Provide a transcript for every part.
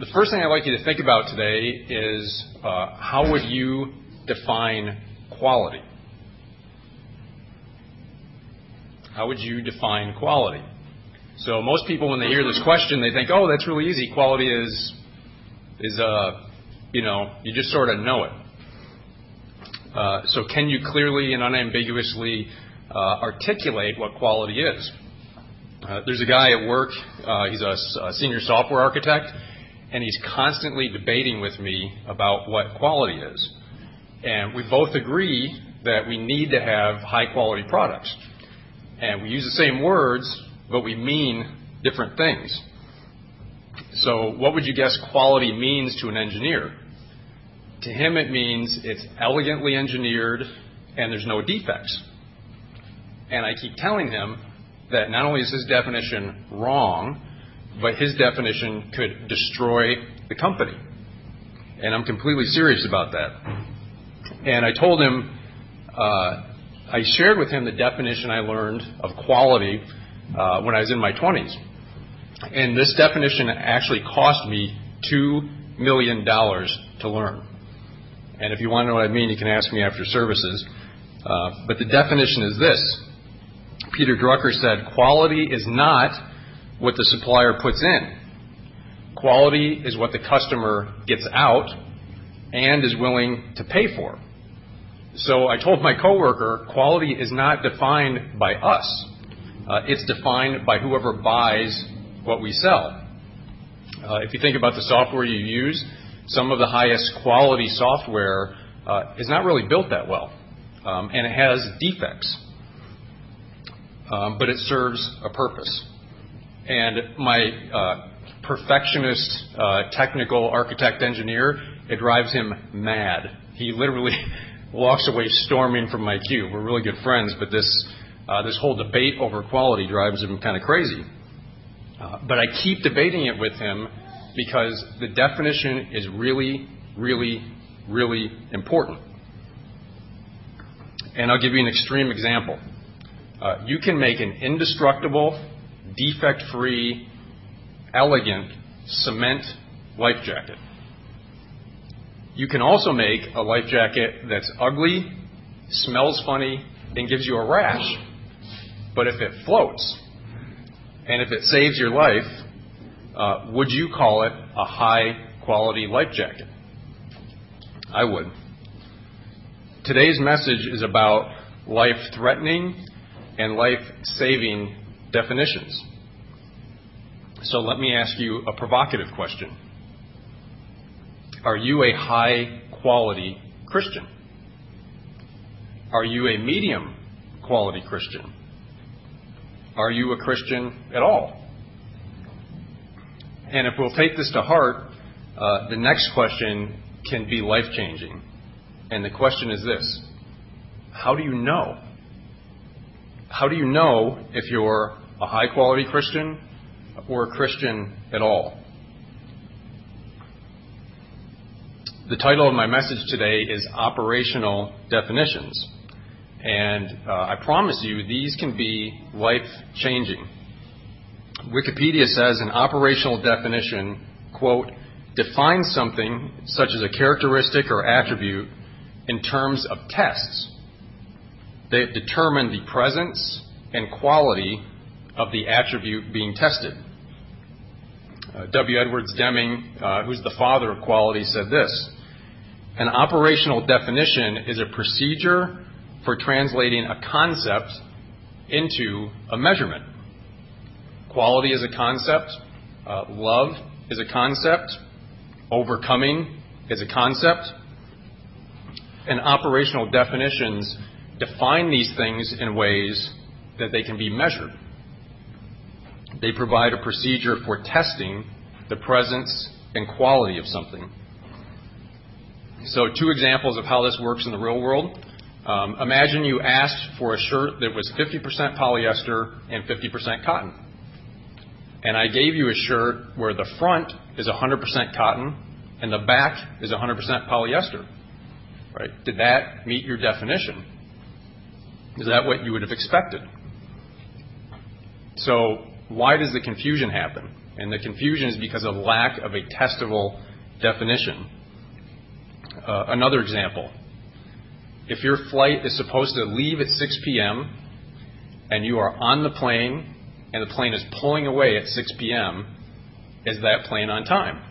The first thing I'd like you to think about today is how would you define quality? How would you define quality? So most people, when they hear this question, they think, oh, that's really easy. Quality is you just sort of know it. So can you clearly and unambiguously articulate what quality is? There's a guy at work, he's a senior software architect, and he's constantly debating with me about what quality is. And we both agree that we need to have high-quality products. And we use the same words, but we mean different things. So what would you guess quality means to an engineer? To him, it means it's elegantly engineered and there's no defects. And I keep telling him that not only is his definition wrong, but his definition could destroy the company. And I'm completely serious about that. And I told him, I shared with him the definition I learned of quality when I was in my 20s. And this definition actually cost me $2 million to learn. And if you want to know what I mean, you can ask me after services. But the definition is this. Peter Drucker said, quality is not what the supplier puts in. Quality is what the customer gets out and is willing to pay for. So I told my coworker, quality is not defined by us. It's defined by whoever buys what we sell. If you think about the software you use, some of the highest quality software is not really built that well, and it has defects, but it serves a purpose. And my perfectionist technical architect engineer, it drives him mad. He literally walks away storming from my cube. We're really good friends, but this whole debate over quality drives him kind of crazy. But I keep debating it with him because the definition is really, really, really important. And I'll give you an extreme example. You can make an indestructible, defect-free, elegant cement life jacket. You can also make a life jacket that's ugly, smells funny, and gives you a rash. But if it floats, and if it saves your life, would you call it a high-quality life jacket? I would. Today's message is about life-threatening and life-saving definitions. So let me ask you a provocative question. Are you a high-quality Christian? Are you a medium-quality Christian? Are you a Christian at all? And if we'll take this to heart, the next question can be life-changing. And the question is this: how do you know? How do you know if you're a high-quality Christian or a Christian at all? The title of my message today is Operational Definitions. And I promise you, these can be life-changing. Wikipedia says an operational definition, quote, defines something such as a characteristic or attribute in terms of tests. They determine the presence and quality of the attribute being tested. W. Edwards Deming, who's the father of quality, said this: an operational definition is a procedure for translating a concept into a measurement. Quality is a concept. Love is a concept. Overcoming is a concept. And operational definitions define these things in ways that they can be measured. They provide a procedure for testing the presence and quality of something. So 2 examples of how this works in the real world. Imagine you asked for a shirt that was 50% polyester and 50% cotton. And I gave you a shirt where the front is 100% cotton and the back is 100% polyester. Right? Did that meet your definition? Is that what you would have expected? So why does the confusion happen? And the confusion is because of lack of a testable definition. Another example. If your flight is supposed to leave at 6 p.m. and you are on the plane and the plane is pulling away at 6 p.m., is that plane on time?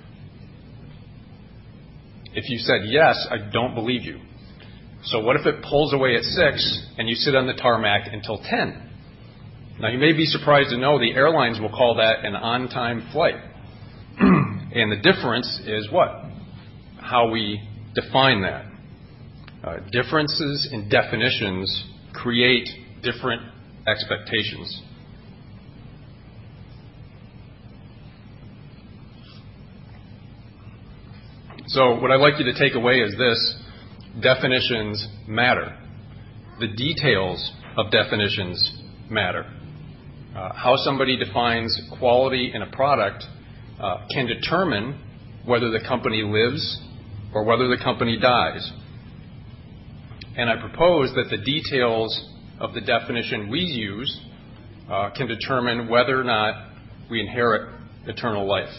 If you said yes, I don't believe you. So what if it pulls away at 6 and you sit on the tarmac until 10? Now, you may be surprised to know the airlines will call that an on-time flight. And the difference is what? How we define that. Differences in definitions create different expectations. So what I'd like you to take away is this: definitions matter. The details of definitions matter. How somebody defines quality in a product can determine whether the company lives or whether the company dies. And I propose that the details of the definition we use can determine whether or not we inherit eternal life.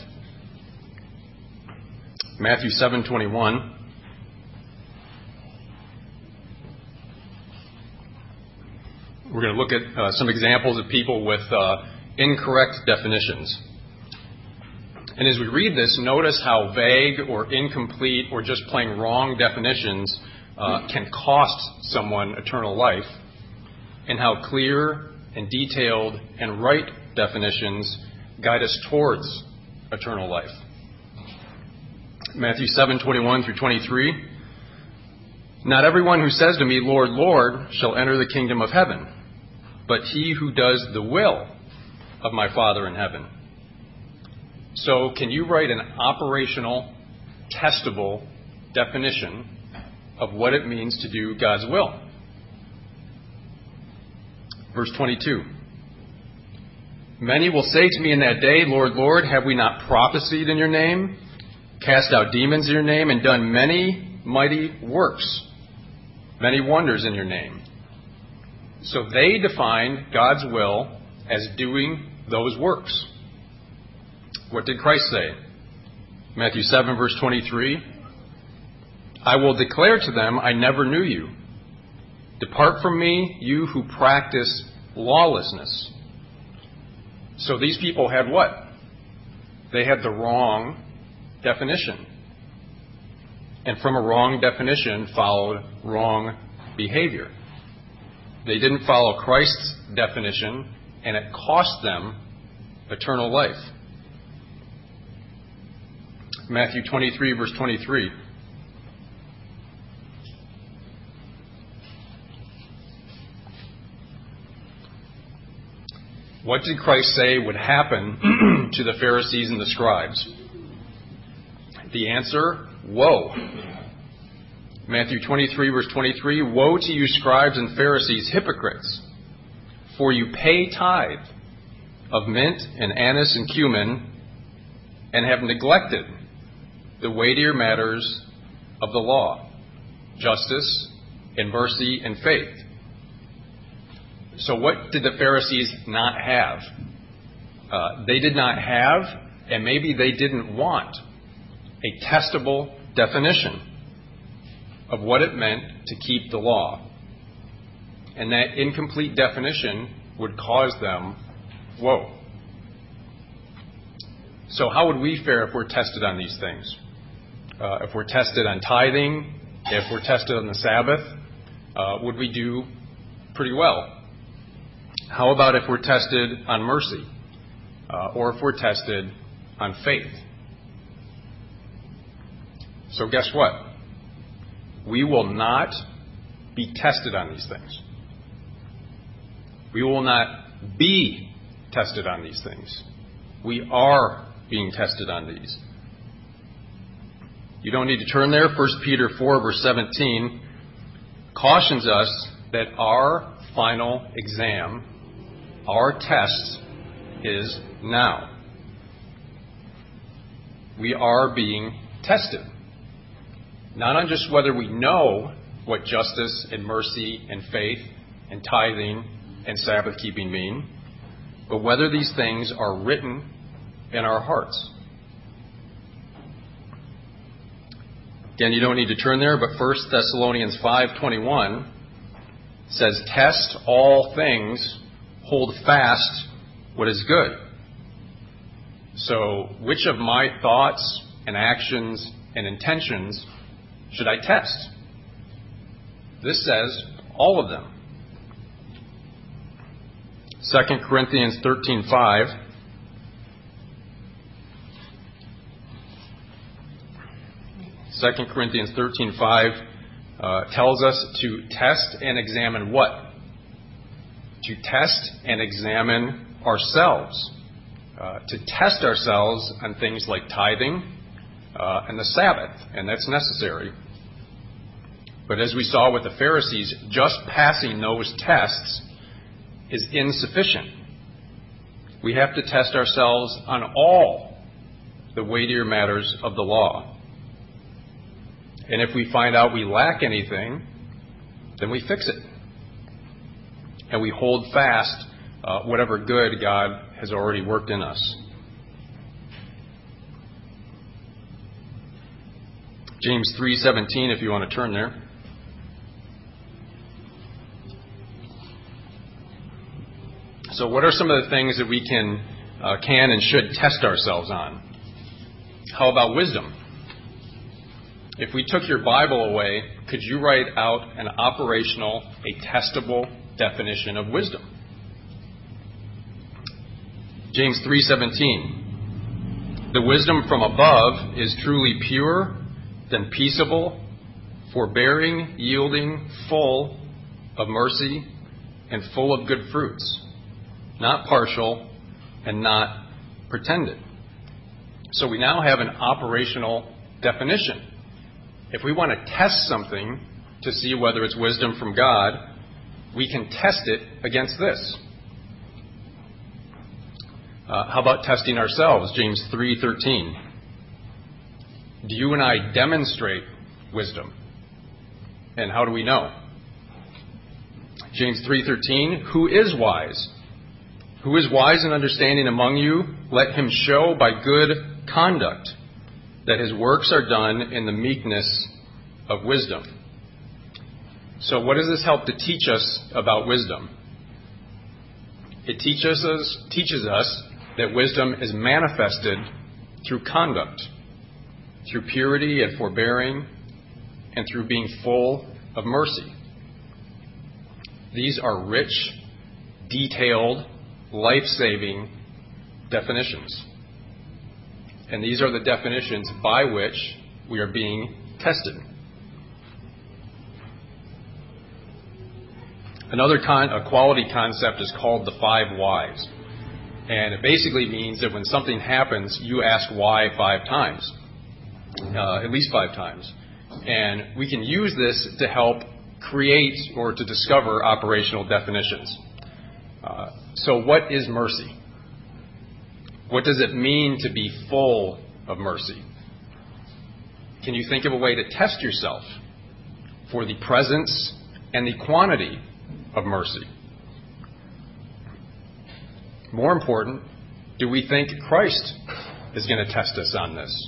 Matthew 7:21. We're going to look at some examples of people with incorrect definitions. And as we read this, notice how vague or incomplete or just plain wrong definitions can cost someone eternal life, and how clear and detailed and right definitions guide us towards eternal life. Matthew 7:21 through 23. Not everyone who says to me, Lord, Lord, shall enter the kingdom of heaven, but he who does the will of my Father in heaven. So can you write an operational, testable definition of what it means to do God's will? Verse 22. Many will say to me in that day, Lord, Lord, have we not prophesied in your name, cast out demons in your name, and done many mighty works, many wonders in your name? So they defined God's will as doing those works. What did Christ say? Matthew 7, verse 23. I will declare to them, I never knew you. Depart from me, you who practice lawlessness. So these people had what? They had the wrong definition. And from a wrong definition followed wrong behavior. They didn't follow Christ's definition, and it cost them eternal life. Matthew 23, verse 23. What did Christ say would happen to the Pharisees and the scribes? The answer, woe. Matthew 23, verse 23, woe to you scribes and Pharisees, hypocrites, for you pay tithe of mint and anise and cumin, and have neglected the weightier matters of the law, justice and mercy and faith. So what did the Pharisees not have? They did not have, and maybe they didn't want, a testable definition of what it meant to keep the law. And that incomplete definition would cause them woe. So how would we fare if we're tested on these things? If we're tested on tithing, if we're tested on the Sabbath, would we do pretty well? How about if we're tested on mercy? Or if we're tested on faith? So guess what? We will not be tested on these things. We will not be tested on these things. We are being tested on these. You don't need to turn there. 1 Peter 4, verse 17 cautions us that our final exam, our test, is now. We are being tested. Not on just whether we know what justice and mercy and faith and tithing and Sabbath keeping mean, but whether these things are written in our hearts. Again, you don't need to turn there, but 1 Thessalonians 5:21 says, "Test all things, hold fast what is good." So, which of my thoughts and actions and intentions should I test? This says all of them. 2 Corinthians 13:5 2 Corinthians 13:5 tells us to test and examine what? To test and examine ourselves. To test ourselves on things like tithing and the Sabbath, and that's necessary. But as we saw with the Pharisees, just passing those tests is insufficient. We have to test ourselves on all the weightier matters of the law. And if we find out we lack anything, then we fix it. And we hold fast whatever good God has already worked in us. James 3:17, if you want to turn there. So what are some of the things that we can and should test ourselves on? How about wisdom? If we took your Bible away, could you write out an operational, a testable definition of wisdom? James 3:17. The wisdom from above is truly pure, then peaceable, forbearing, yielding, full of mercy, and full of good fruits, not partial and not pretended. So we now have an operational definition. If we want to test something to see whether it's wisdom from God, we can test it against this. How about testing ourselves? James 3:13. Do you and I demonstrate wisdom? And how do we know? James 3:13. Who is wise? Who is wise and understanding among you? Let him show by good conduct that his works are done in the meekness of wisdom. So what does this help to teach us about wisdom? It teaches us that wisdom is manifested through conduct, through purity and forbearing, and through being full of mercy. These are rich, detailed, life-saving definitions. And these are the definitions by which we are being tested. Another quality concept is called the 5 whys. And it basically means that when something happens, you ask why 5 times, at least 5 times. And we can use this to help create or to discover operational definitions. So what is mercy? What does it mean to be full of mercy? Can you think of a way to test yourself for the presence and the quantity of mercy? More important, do we think Christ is going to test us on this?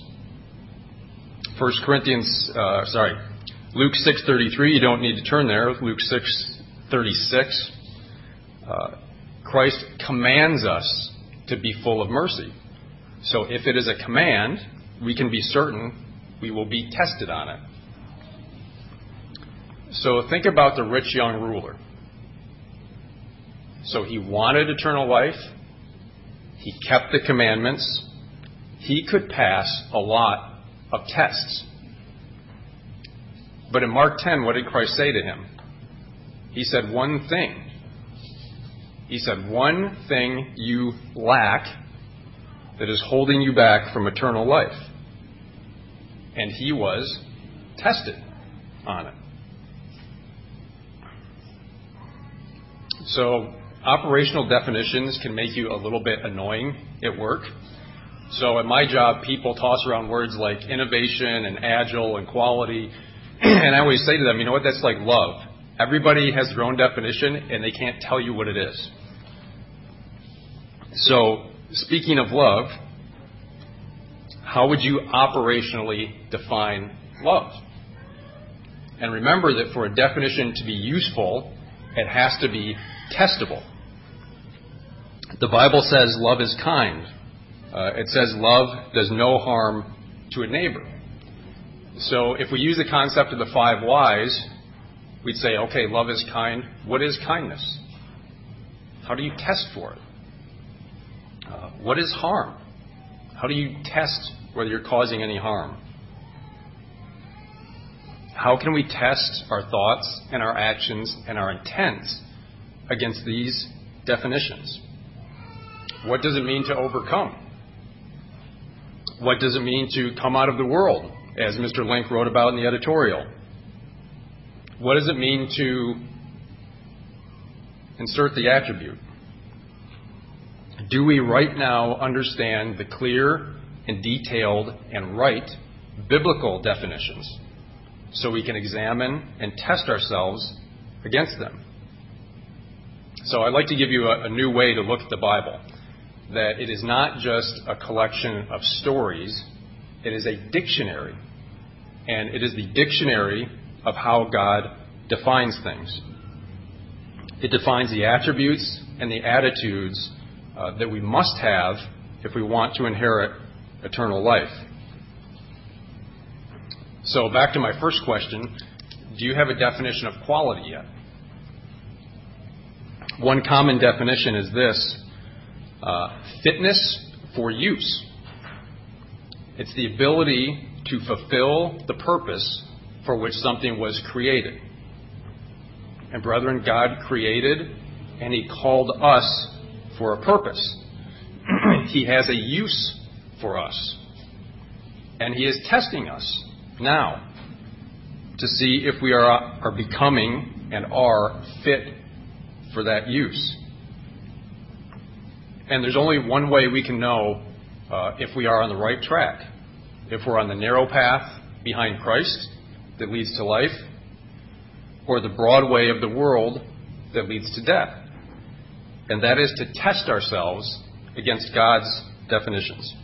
Luke 6:33, you don't need to turn there. Luke 6:36, Christ commands us to be full of mercy. So if it is a command, we can be certain we will be tested on it. So think about the rich young ruler. So he wanted eternal life. He kept the commandments. He could pass a lot of tests. But in Mark 10, what did Christ say to him? He said one thing. He said, one thing you lack that is holding you back from eternal life. And he was tested on it. So operational definitions can make you a little bit annoying at work. So at my job, people toss around words like innovation and agile and quality. And I always say to them, you know what, that's like love. Everybody has their own definition, and they can't tell you what it is. So, speaking of love, how would you operationally define love? And remember that for a definition to be useful, it has to be testable. The Bible says love is kind. It says love does no harm to a neighbor. So if we use the concept of the 5 whys, we'd say, okay, love is kind. What is kindness? How do you test for it? What is harm? How do you test whether you're causing any harm? How can we test our thoughts and our actions and our intents against these definitions? What does it mean to overcome? What does it mean to come out of the world, as Mr. Link wrote about in the editorial? What does it mean to insert the attribute? Do we right now understand the clear and detailed and right biblical definitions so we can examine and test ourselves against them? So I'd like to give you a new way to look at the Bible, that it is not just a collection of stories, it is a dictionary. And it is the dictionary of how God defines things. It defines the attributes and the attitudes that we must have if we want to inherit eternal life. So back to my first question, do you have a definition of quality yet? One common definition is this: fitness for use. It's the ability to fulfill the purpose for which something was created. And brethren, God created and He called us for a purpose. He has a use for us. And He is testing us now to see if we are becoming and are fit for that use. And there's only one way we can know if we are on the right track. If we're on the narrow path behind Christ that leads to life, or the broad way of the world that leads to death. And that is to test ourselves against God's definitions.